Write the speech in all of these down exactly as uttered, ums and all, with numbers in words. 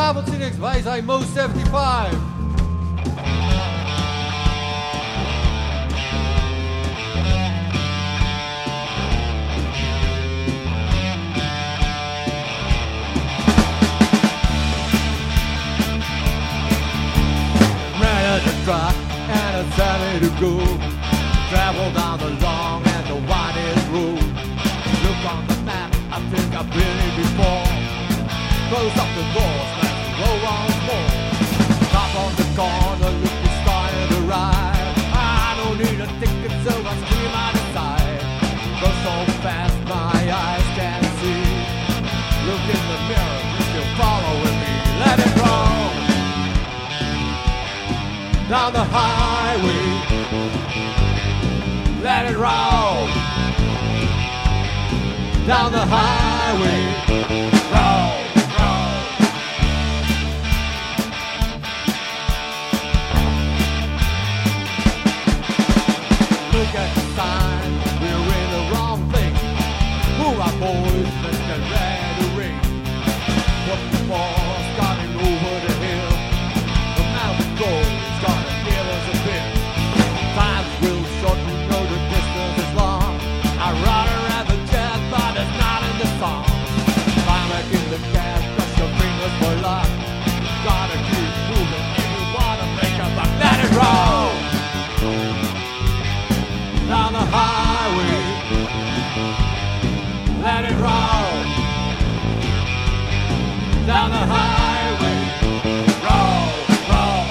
vijfhonderddertig, wij zijn Most zevenenzeventig. Try and it's time to go. Travel down the long and the widest road. Look on the map, I think I've been here before. Close up the doors, let's go on more. Stop on the corner, look, it's starting to ride. I don't need a ticket, so I scream out of sight. Go so fast, my eyes can't see. Look in the mirror, if you're following me, let it roll. Down the highway, let it roll. Down the highway, roll, roll. Look at the sign, we're in the wrong place. Move our boys, let's get ready to ring. What the ball starting over the hill. The mountain goes. Down the highway, let it roll. Down the highway, roll, roll.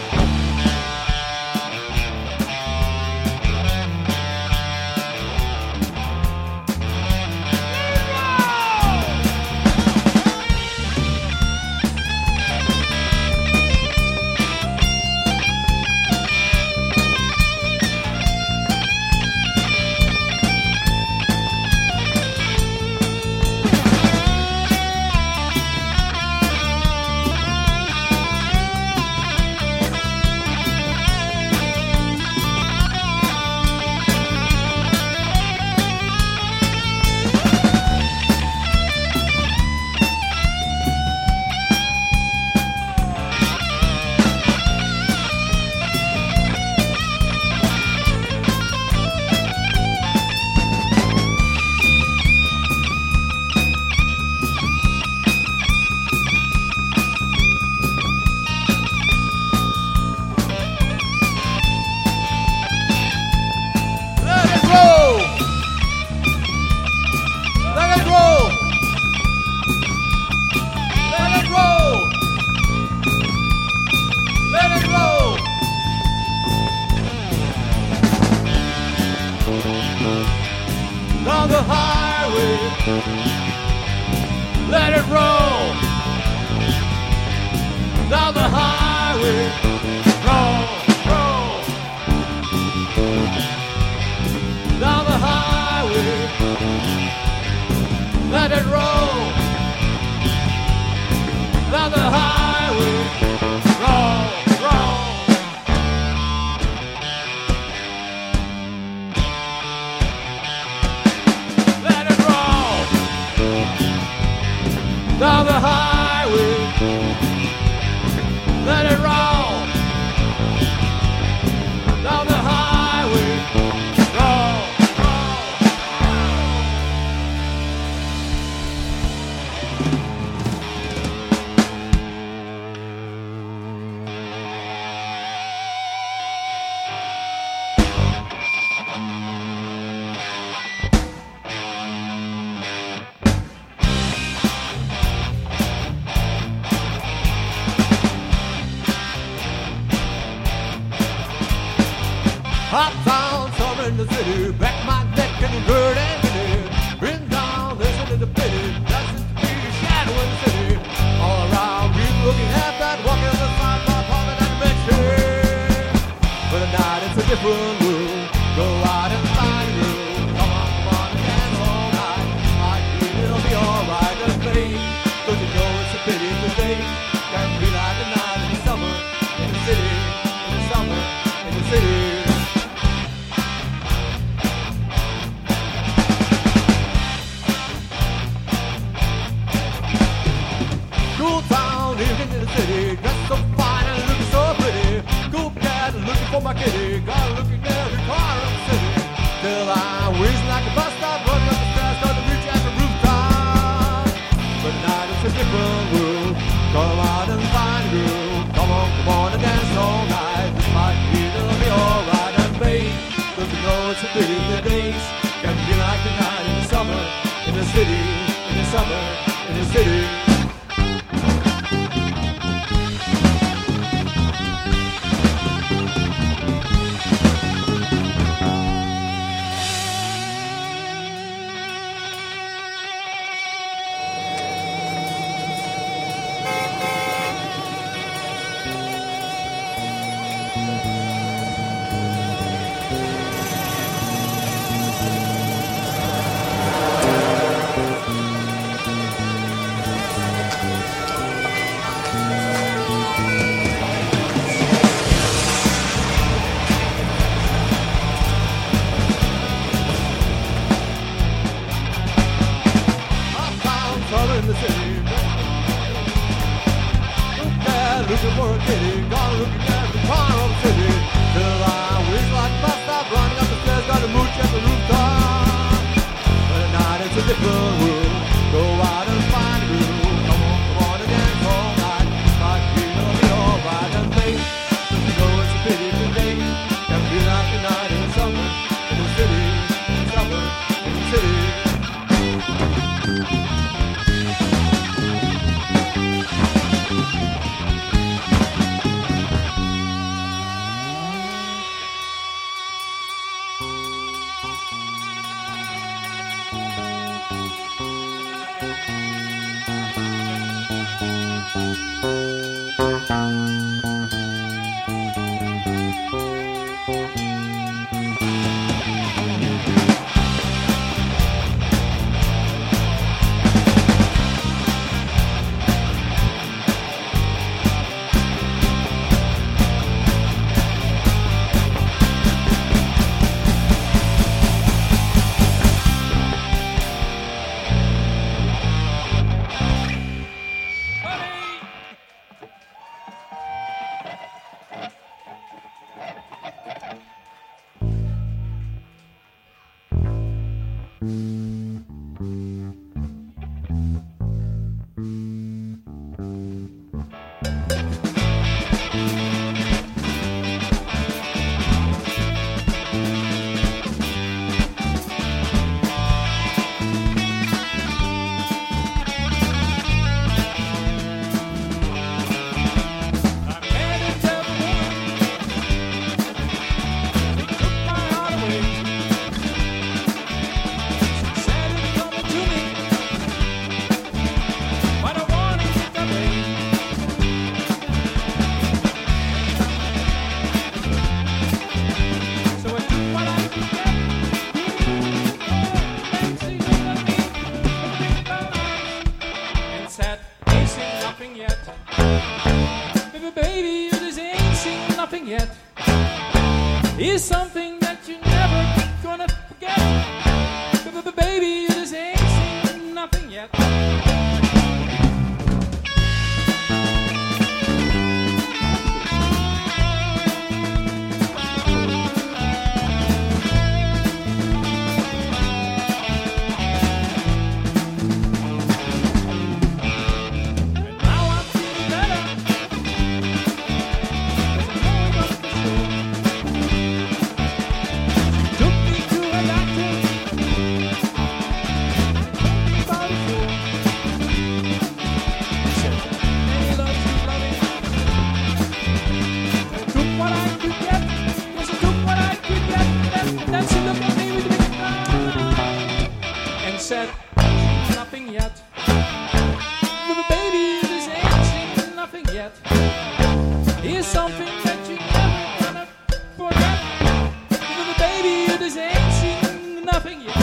Down the highway, let it roll. Down the highway, roll, roll. Down the highway, let it roll. Down the highway, roll, roll. Down the highway, let it roll. Down the highway, roll, uptown, summer in the city, back my neck and dirt and pity. Bring down, listen to the pity, doesn't be the shadow in the city. All around, people looking at that, walking on the sidewalk, hopping and bitching. But at night it's a different world. Go out and find a girl. Come on, come on, and dance all night. Like it'll be alright, just babe. Don't you know it's a pity today? Can't be like the night in the summer in the city, in the summer in the city. Cool town, you can city. Gotta look in every corner of the city. Till I whiz like a bus stop, running up the stairs, start to reach at the rooftop. But tonight it's a different world. Come out and find a groove. Come on, come on and dance all night. This might be, it'll be alright. And babe, don't you know it's a pity the days can be like the night in the summer, in the city, in the summer, in the city. In the city, look at, looking for a kitty, gonna look at the corner of the city, till I wish like a bus stop, running up the stairs, got a mooch at the rooftop. But at night it's a different world, go out and find a groove, come on, come on and dance all night, might be, it'll be alright, and babe, don't you know it's a pity today, can be like the night in the summer, in the city, in the summer, in the city. Is something that you're never gonna forget. Baby, you just ain't seen nothing yet. Said nothing yet. But baby, this ain't seen nothing yet. Here's something that you never gonna forget. But baby, this ain't seen nothing yet.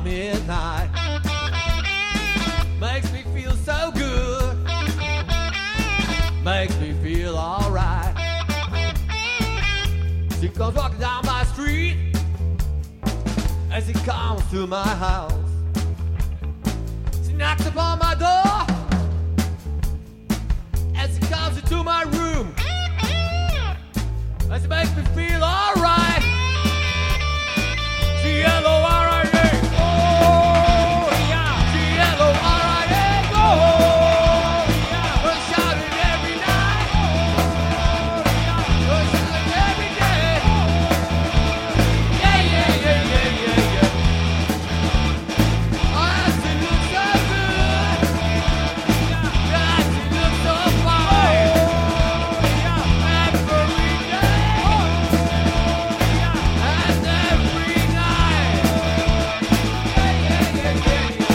midnight. Makes me feel so good. Makes me feel alright. She comes walking down my street as she comes to my house. She knocks upon my door as she comes into my room. And she makes me feel alright. G L O R I A. Oh, yeah. G L O R I A. Oh, yeah. We're shouting every night. Oh, yeah. We're shouting every day. Yeah, yeah, yeah, yeah, yeah, yeah. Oh, she looks so good. Yeah, she looks so fine. Oh, yeah. Every day. And every night. Yeah, yeah, yeah, yeah, yeah.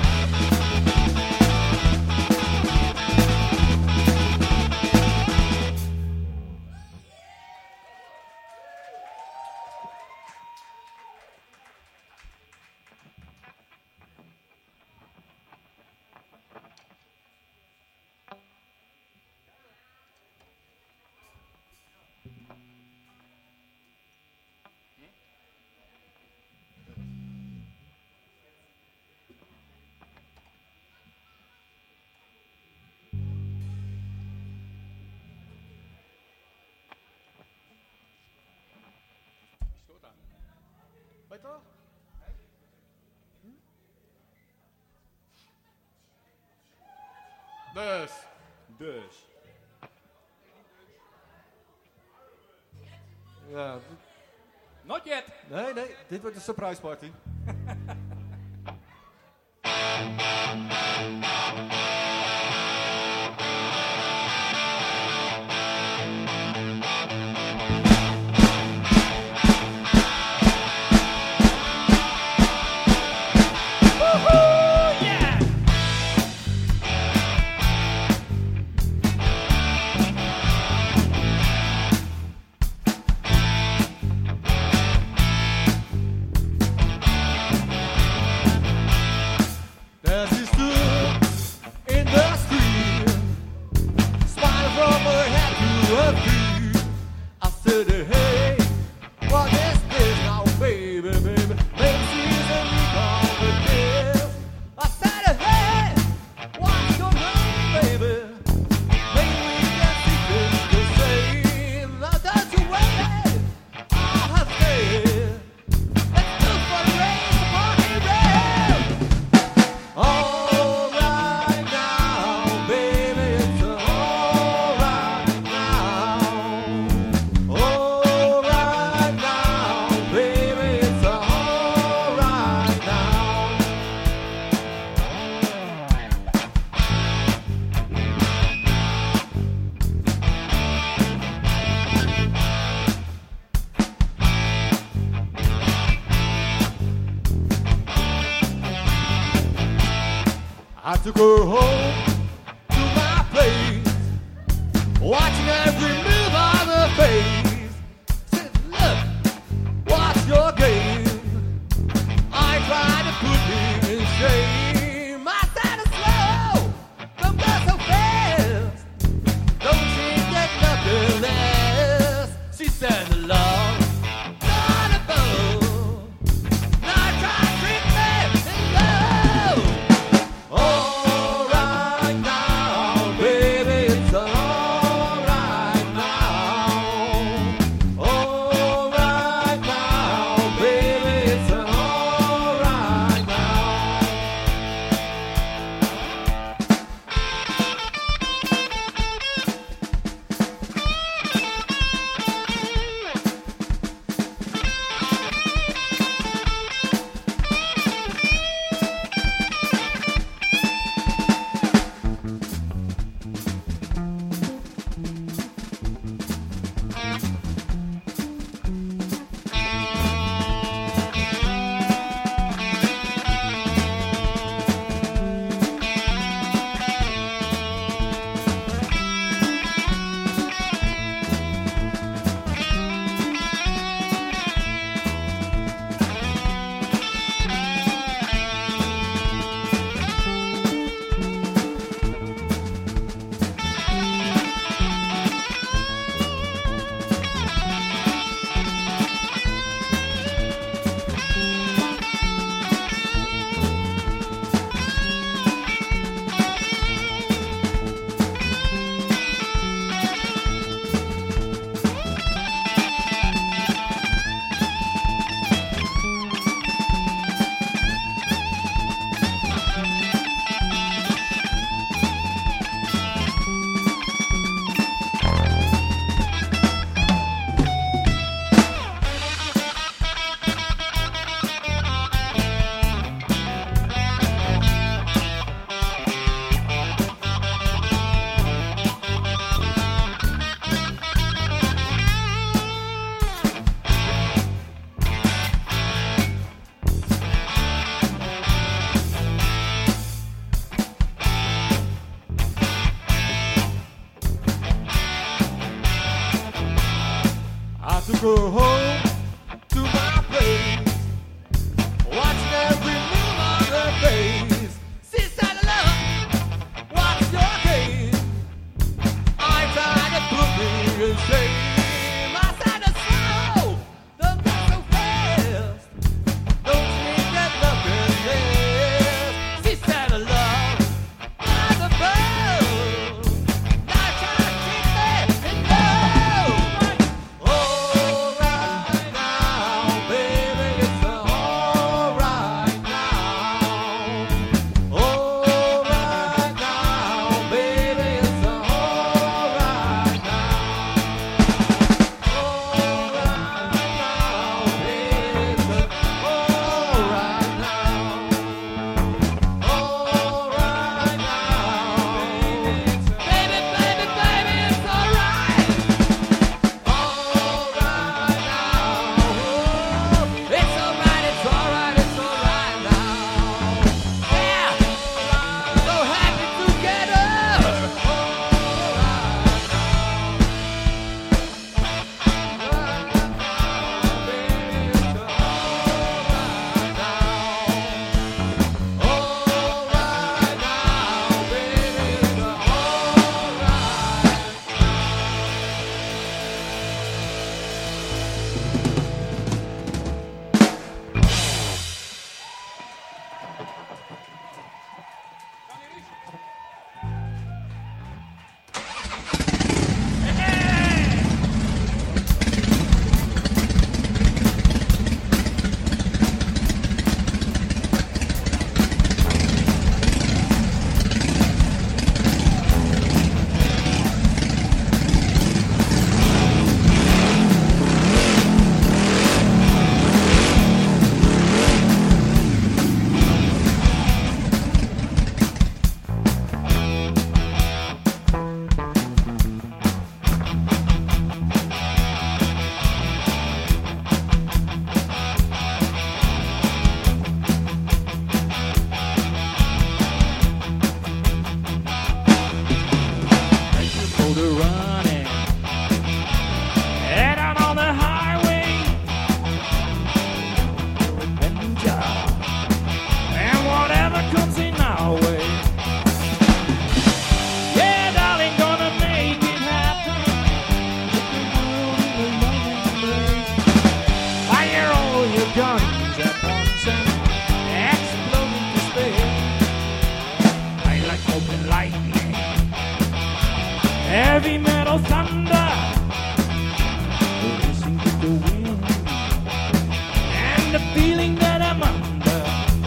Weiter? Dus. Dus. Ja, dit- Not yet. nee, nee, dit wordt een surprise party. Woohoo! Yeah! As she stood in the street, smiling from her head to her feet, I said, hey, what is this now, baby, baby? Maybe she's a recall with this. I said, hey, what's going on, baby? Maybe we can see things the same. Now don't you wait, all her faith. Let's look for the rain, the party rain. All right now, baby, it's all right now. All right now, baby, it's all right now. I took her home to my place, watching every move on her face. Said, look, what's your game? I tried to put me in shame. I said, slow, don't go so fast. Don't you get nothing less? She said, love, not a bone. I tried to treat me in love. All right go home to my place, watching every move on her face. Seaside love, what's your case? I tried to put me in shame. I said the slow, don't go so fast. Don't think that nothing lasts. Seaside love, not the bird. Now try to keep me in love. Alright now, baby, it's alright now. Alright now, baby, it's alright now. Motor running, head out on the highway, adventure, and whatever comes in our way. Yeah, darling, gonna make it happen. Put the world in a loving place. Fire all your guns at once and explode into space. I like open lightning, heavy metal thunder, racing with the wind, and the feeling that I'm under.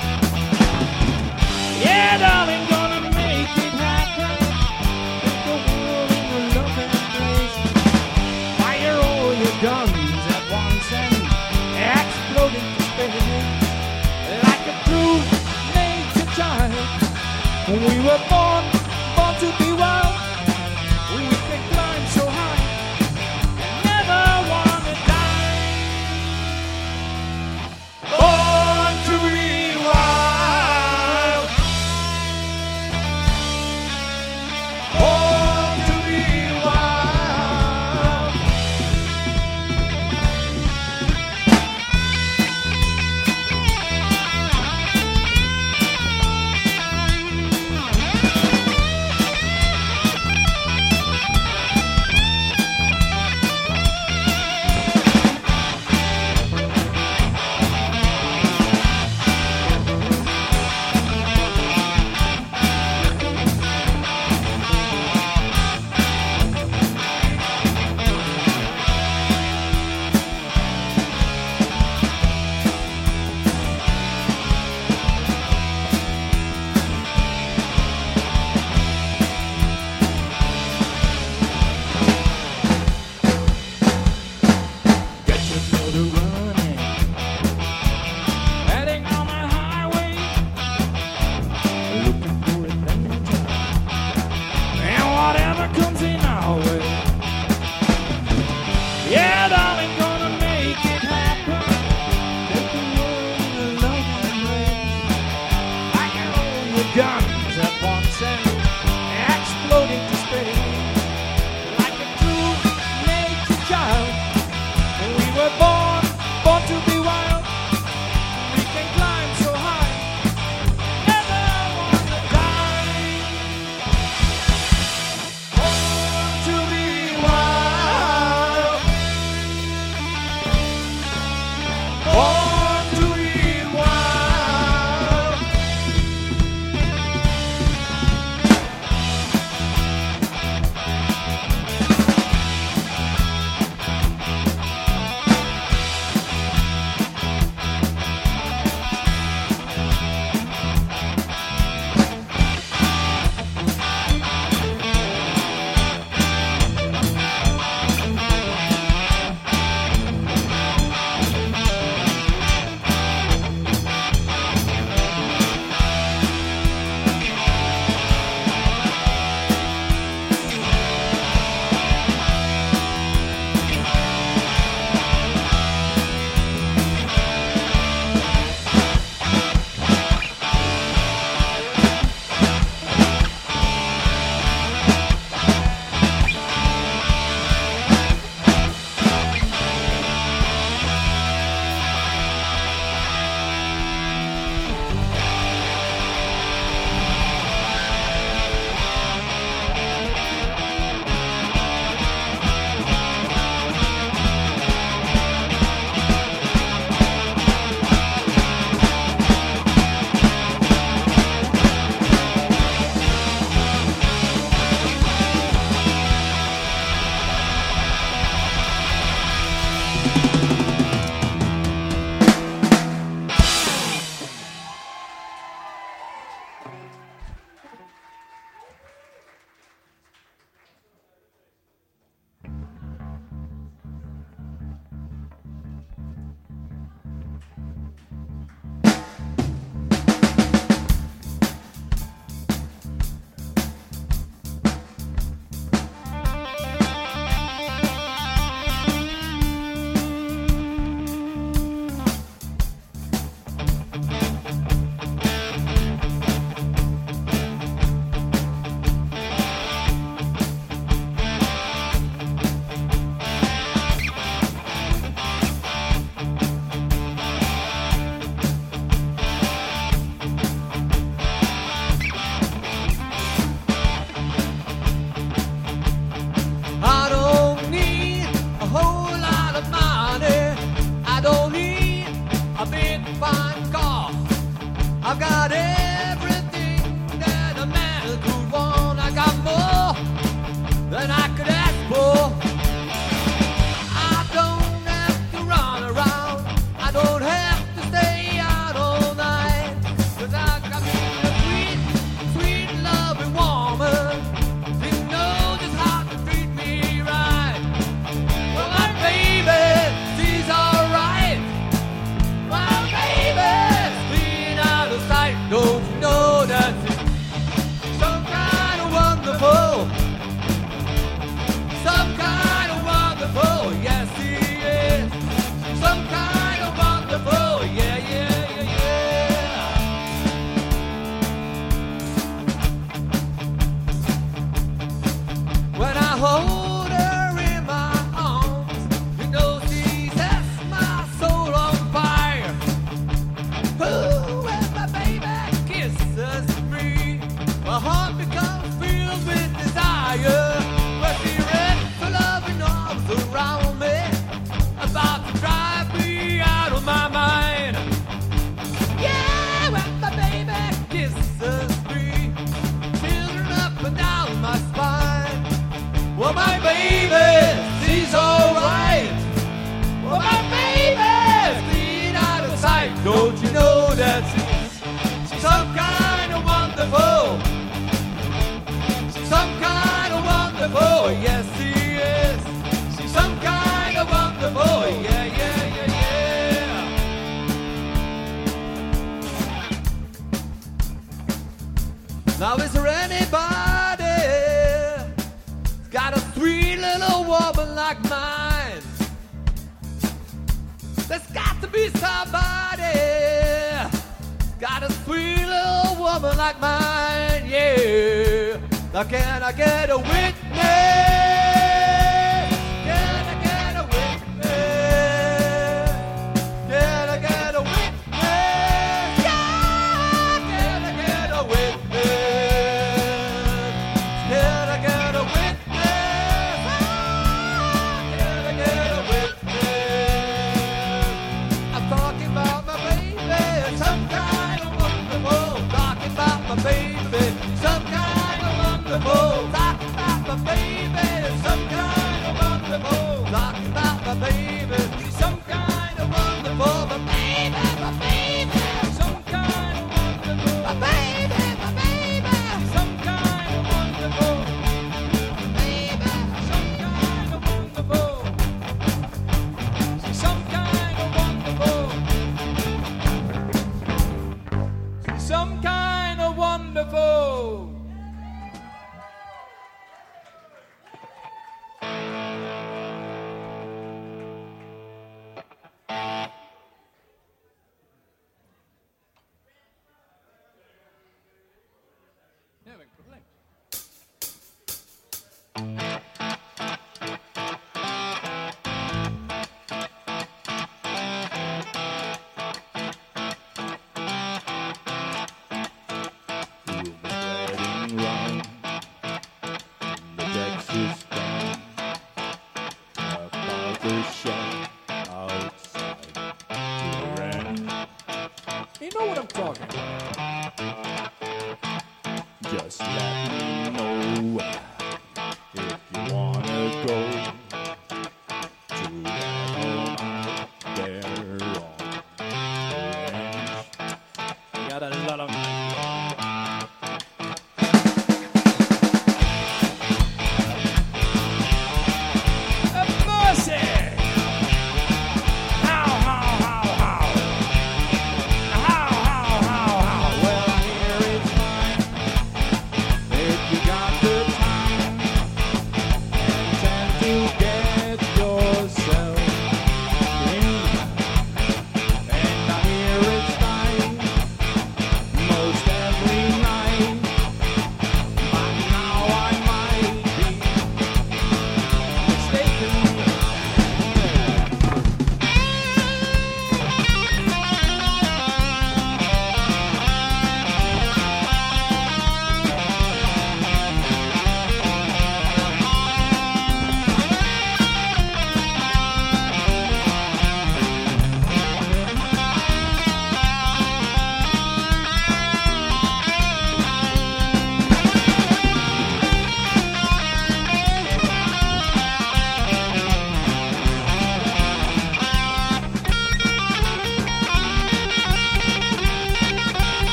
Yeah, darling, gonna make it happen. Put the world in a loving place. Fire all your guns at once and explode into space. Like a true nature child, we were born, born to be wild. We can climb so high and never wanna die. Born to be wild. Born to be wild. fine car. I've got everything that a man could want. I got more than I could ask for. I don't have to run around. I don't have to stay out all night. 'Cause I got me a sweet, sweet loving woman. She knows just how to treat me right. Well, my baby, she's alright. My baby's clean out of sight. Don't you know that she's some kind of wonderful? Some kind of wonderful, yes she is. Some kind of wonderful, yeah, yeah, yeah, yeah. When I hold her in my arms, you know she sets my soul on fire. Ooh, when my baby kisses me, my heart becomes filled with desire. But she wraps her loving arms around me, about to drive me out of my mind. Yeah, when my baby kisses me, children up and down my spine. Well, my baby, she's alright. Well, my baby's clean out of sight. Don't you know that she's, she's some kind of wonderful? She's some kind of wonderful, yes she is. She's some kind of wonderful, yeah, yeah, yeah, yeah. Now is there anybody got a sweet little woman like mine? There's got to be somebody got a sweet little woman like mine, yeah. Now can I get a witness? Can I get a witness? Can I get a witness? Yeah, can I get a witness? Can I get a witness? Ah, can I get a witness? I'm talking about my baby, some kind of wonderful. Talking about my baby, some kind of wonderful. Talking about my baby, some kind of wonderful. Talking about my baby, some kind of wonderful. My baby, my baby, some kind of wonderful. My baby, my baby, some kind of wonderful. My baby, some kind of wonderful. Some kind of wonderful. Some kind of wonderful. Ja, geen probleem. Riding round the Texas town, about the shop outside the ranch. You know what I'm talking about. Just let me know if you wanna go to that home out there on the ranch. You got a lot of money. Mercy! How, how, how, how? How, how, how, how? Well, I hear it's fine if you got the time.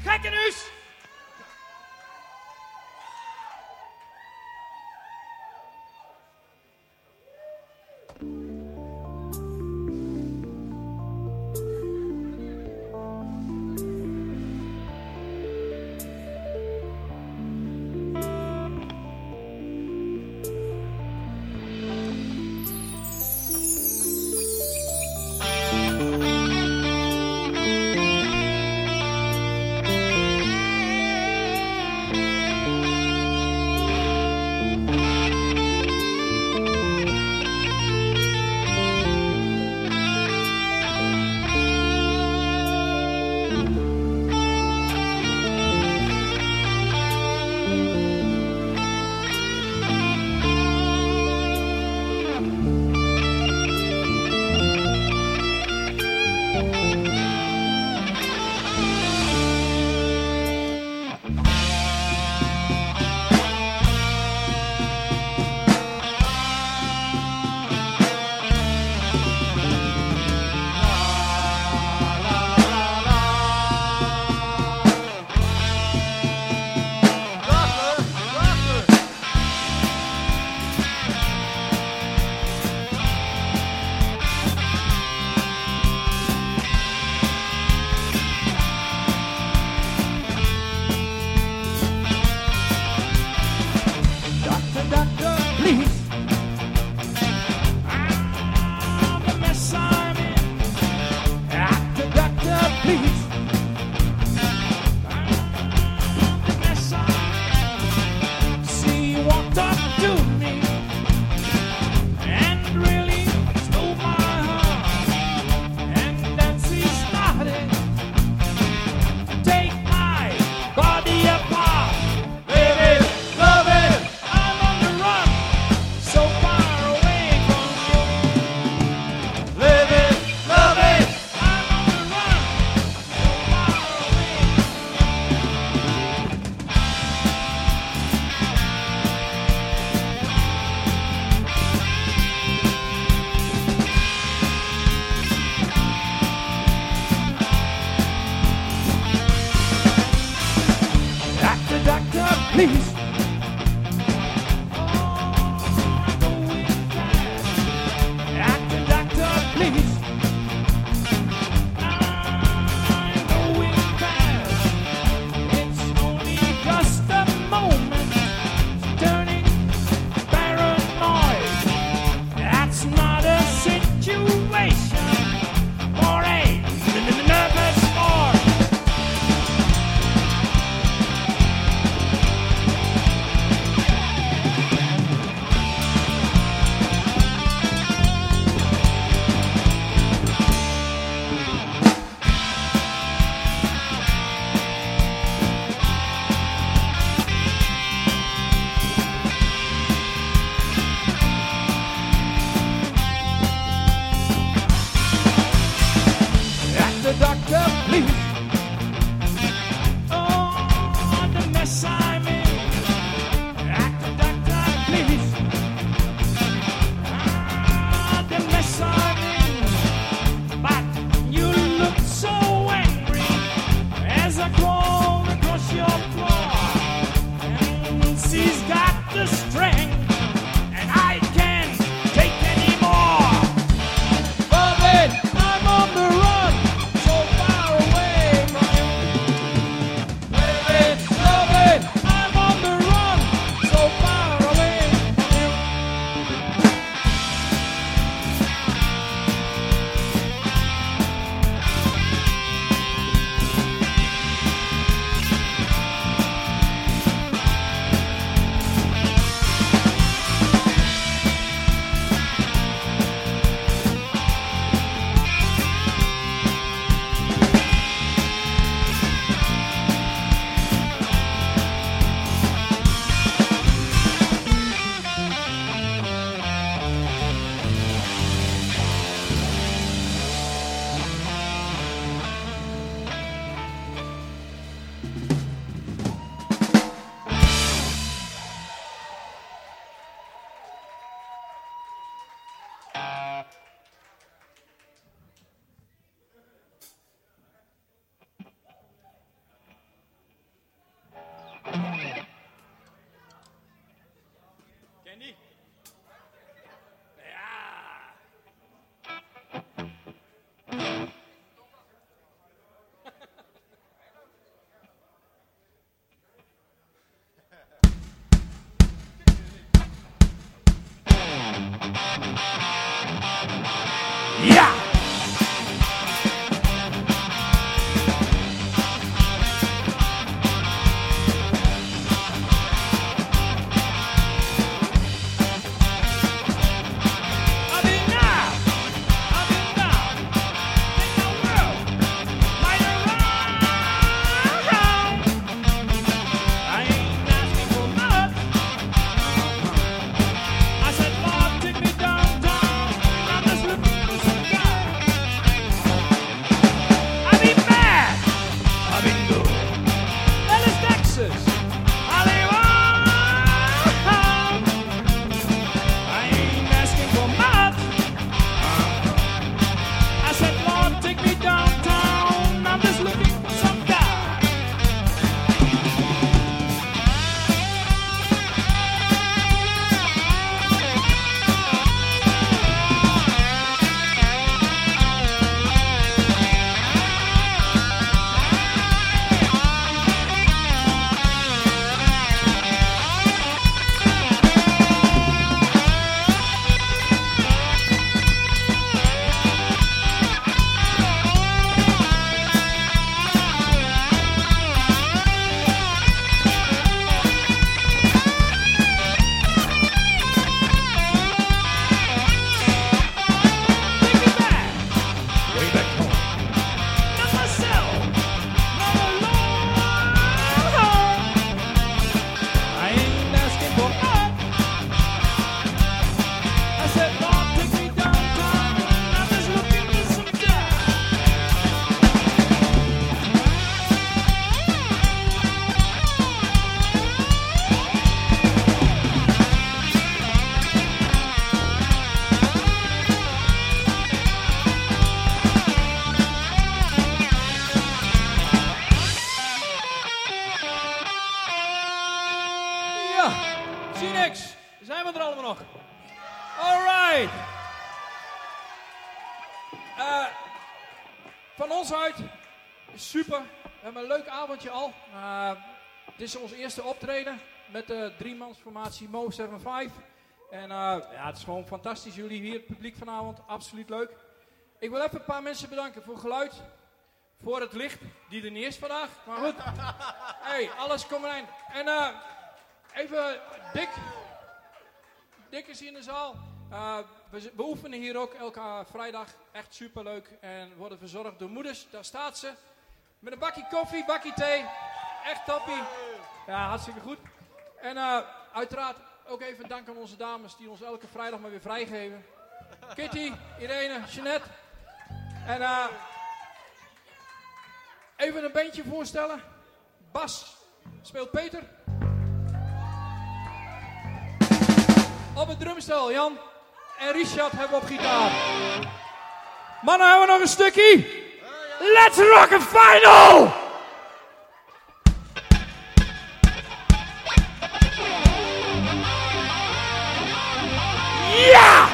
Gekkenhuis! please. Acting doctor, please. I'm going fast. It's only just a moment. Turning paranoid. That's not a situation for a nervous boy. van ons uit, super. We hebben een leuk avondje al. Uh, dit is ons eerste optreden met de driemansformatie Mo vijf. En uh, ja, het is gewoon fantastisch. Jullie hier, het publiek vanavond, absoluut leuk. Ik wil even een paar mensen bedanken voor geluid. Voor het licht, die er niet is vandaag. Maar goed, hey, alles komt erin. En uh, even Dick. Dick is hier in de zaal. Uh, we, we oefenen hier ook elke uh, vrijdag. Echt superleuk. En worden verzorgd door moeders. Daar staat ze. Met een bakje koffie, bakje thee. Echt toppie. Ja, hartstikke goed. En uh, uiteraard ook even dank aan onze dames die ons elke vrijdag maar weer vrijgeven. Kitty, Irene, Jeanette. En uh, even een bandje voorstellen. Bas speelt Peter. Op het drumstel Jan. En Richard hebben we op gitaar. Mannen, hebben we nog een stukje? Let's rock a final! Ja!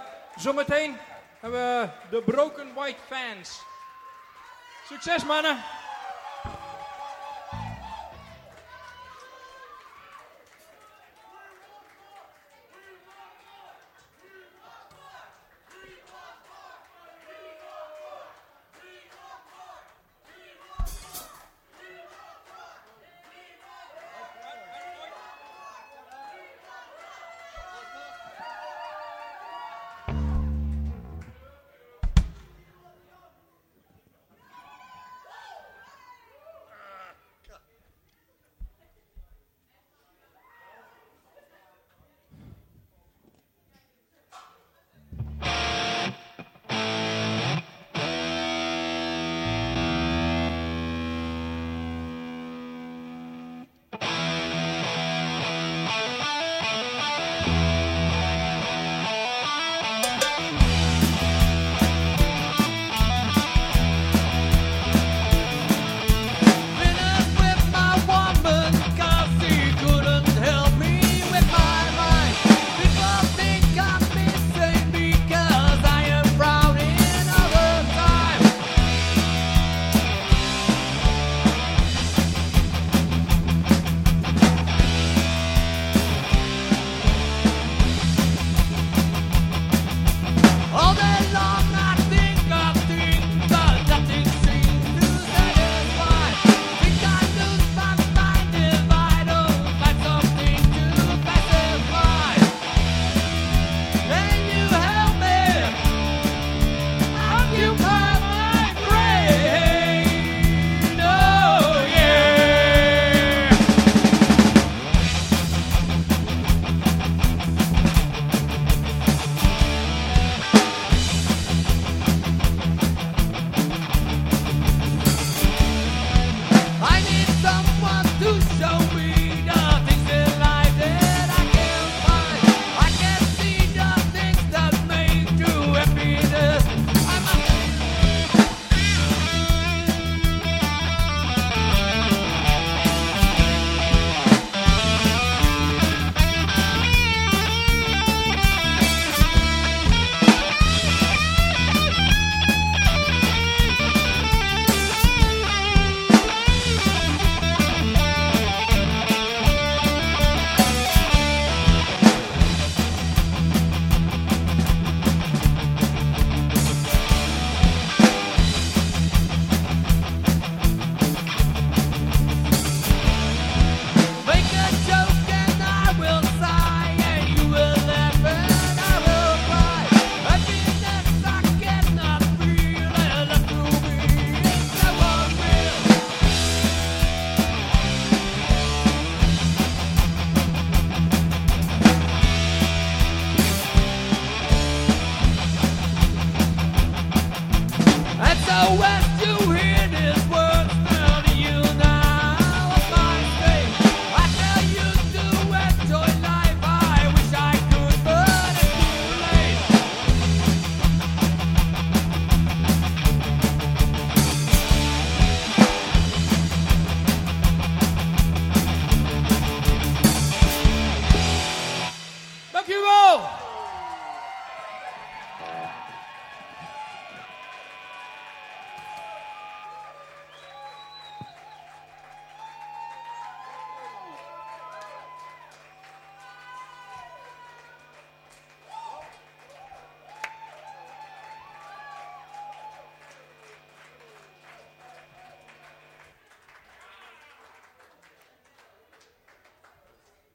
Zometeen hebben we de Broken White Fans. Succes mannen!